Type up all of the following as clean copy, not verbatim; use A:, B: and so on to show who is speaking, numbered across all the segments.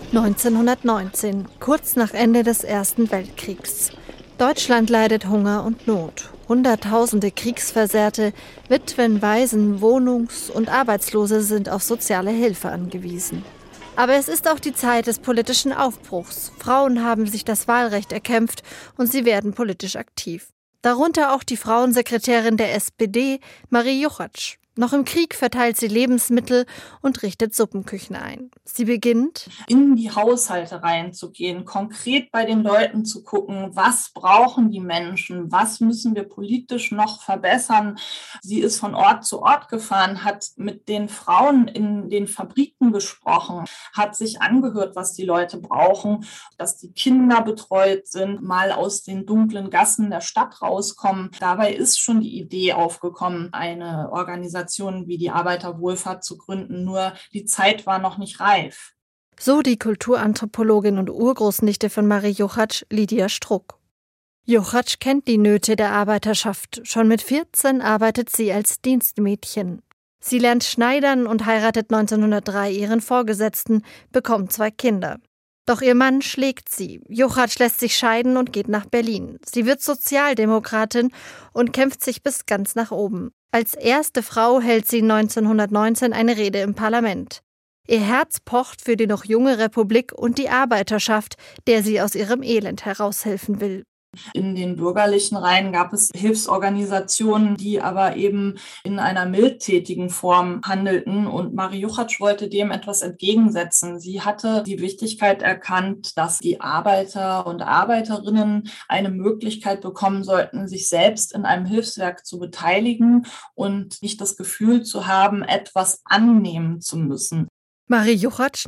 A: 1919, kurz nach Ende des Ersten Weltkriegs. Deutschland leidet Hunger und Not. Hunderttausende Kriegsversehrte, Witwen, Waisen, Wohnungs- und Arbeitslose sind auf soziale Hilfe angewiesen. Aber es ist auch die Zeit des politischen Aufbruchs. Frauen haben sich das Wahlrecht erkämpft und sie werden politisch aktiv. Darunter auch die Frauensekretärin der SPD, Marie Juchatsch. Noch im Krieg verteilt sie Lebensmittel und richtet Suppenküchen ein. Sie beginnt,
B: in die Haushalte reinzugehen, konkret bei den Leuten zu gucken, was brauchen die Menschen, was müssen wir politisch noch verbessern. Sie ist von Ort zu Ort gefahren, hat mit den Frauen in den Fabriken gesprochen, hat sich angehört, was die Leute brauchen, dass die Kinder betreut sind, mal aus den dunklen Gassen der Stadt rauskommen. Dabei ist schon die Idee aufgekommen, eine Organisation wie die Arbeiterwohlfahrt zu gründen, nur die Zeit war noch nicht reif.
A: So die Kulturanthropologin und Urgroßnichte von Marie Juchatsch, Lydia Struck. Juchatsch kennt die Nöte der Arbeiterschaft. Schon mit 14 arbeitet sie als Dienstmädchen. Sie lernt schneidern und heiratet 1903 ihren Vorgesetzten, bekommt 2 Kinder. Doch ihr Mann schlägt sie. Juchatsch lässt sich scheiden und geht nach Berlin. Sie wird Sozialdemokratin und kämpft sich bis ganz nach oben. Als erste Frau hält sie 1919 eine Rede im Parlament. Ihr Herz pocht für die noch junge Republik und die Arbeiterschaft, der sie aus ihrem Elend heraushelfen will.
B: In den bürgerlichen Reihen gab es Hilfsorganisationen, die aber eben in einer mildtätigen Form handelten. Und Marie Juchatsch wollte dem etwas entgegensetzen. Sie hatte die Wichtigkeit erkannt, dass die Arbeiter und Arbeiterinnen eine Möglichkeit bekommen sollten, sich selbst in einem Hilfswerk zu beteiligen und nicht das Gefühl zu haben, etwas annehmen zu müssen.
A: Marie Juchatsch,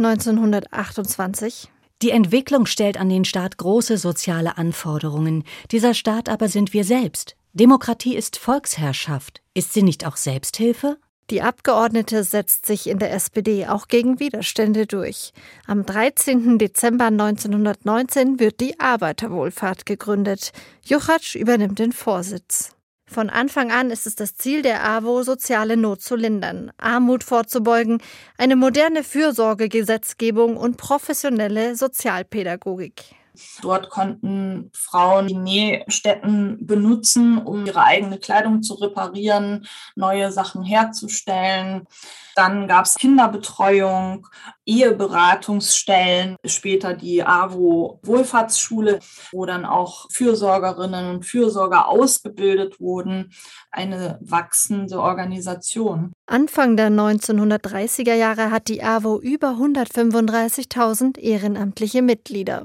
A: 1928.
C: Die Entwicklung stellt an den Staat große soziale Anforderungen. Dieser Staat aber sind wir selbst. Demokratie ist Volksherrschaft. Ist sie nicht auch Selbsthilfe?
A: Die Abgeordnete setzt sich in der SPD auch gegen Widerstände durch. Am 13. Dezember 1919 wird die Arbeiterwohlfahrt gegründet. Juchatsch übernimmt den Vorsitz. Von Anfang an ist es das Ziel der AWO, soziale Not zu lindern, Armut vorzubeugen, eine moderne Fürsorgegesetzgebung und professionelle Sozialpädagogik.
B: Dort konnten Frauen die Nähstätten benutzen, um ihre eigene Kleidung zu reparieren, neue Sachen herzustellen. Dann gab es Kinderbetreuung, Eheberatungsstellen, später die AWO-Wohlfahrtsschule, wo dann auch Fürsorgerinnen und Fürsorger ausgebildet wurden. Eine wachsende Organisation.
A: Anfang der 1930er Jahre hat die AWO über 135.000 ehrenamtliche Mitglieder.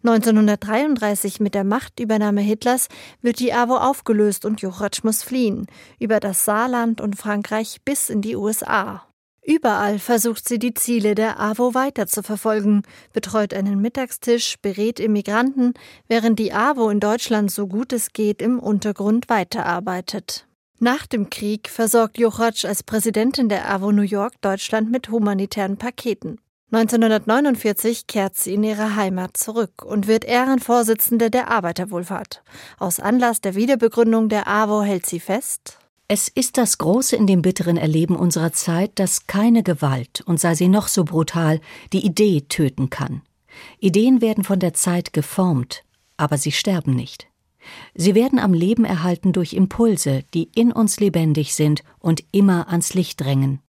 A: 1933 mit der Machtübernahme Hitlers wird die AWO aufgelöst und Juchatsch muss fliehen, über das Saarland und Frankreich bis in die USA. Überall versucht sie die Ziele der AWO weiter zu verfolgen, betreut einen Mittagstisch, berät Immigranten, während die AWO in Deutschland so gut es geht im Untergrund weiterarbeitet. Nach dem Krieg versorgt Juchatsch als Präsidentin der AWO New York Deutschland mit humanitären Paketen. 1949 kehrt sie in ihre Heimat zurück und wird Ehrenvorsitzende der Arbeiterwohlfahrt. Aus Anlass der Wiederbegründung der AWO hält sie fest:
C: Es ist das Große in dem bitteren Erleben unserer Zeit, dass keine Gewalt, und sei sie noch so brutal, die Idee töten kann. Ideen werden von der Zeit geformt, aber sie sterben nicht. Sie werden am Leben erhalten durch Impulse, die in uns lebendig sind und immer ans Licht drängen.